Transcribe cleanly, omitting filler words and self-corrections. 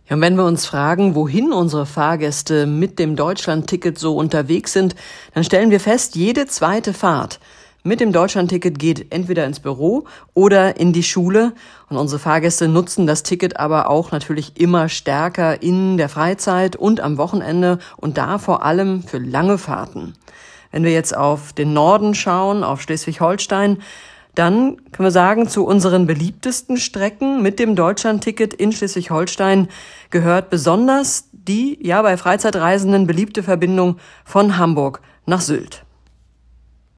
Ja, und wenn wir uns fragen, wohin unsere Fahrgäste mit dem Deutschlandticket so unterwegs sind, dann stellen wir fest, jede zweite Fahrt mit dem Deutschlandticket geht entweder ins Büro oder in die Schule. Und unsere Fahrgäste nutzen das Ticket aber auch natürlich immer stärker in der Freizeit und am Wochenende und da vor allem für lange Fahrten. Wenn wir jetzt auf den Norden schauen, auf Schleswig-Holstein, dann können wir sagen, zu unseren beliebtesten Strecken mit dem Deutschlandticket in Schleswig-Holstein gehört besonders die bei Freizeitreisenden beliebte Verbindung von Hamburg nach Sylt.